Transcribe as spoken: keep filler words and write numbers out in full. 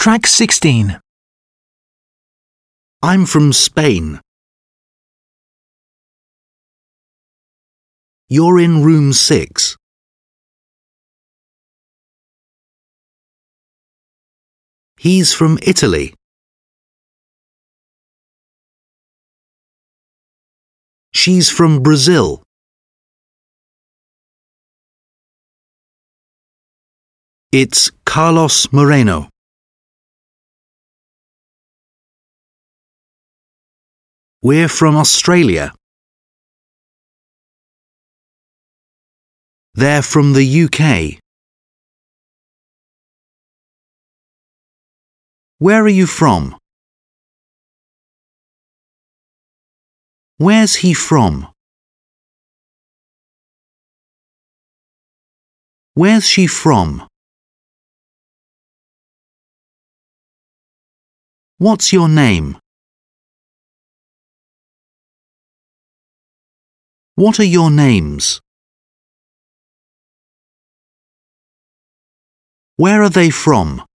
Track sixteen. I'm from Spain. You're in room six. He's from Italy. She's from Brazil. It's Carlos Moreno. We're from Australia. They're from the U K. Where are you from? Where's he from? Where's she from? What's your name? What are your names? Where are they from?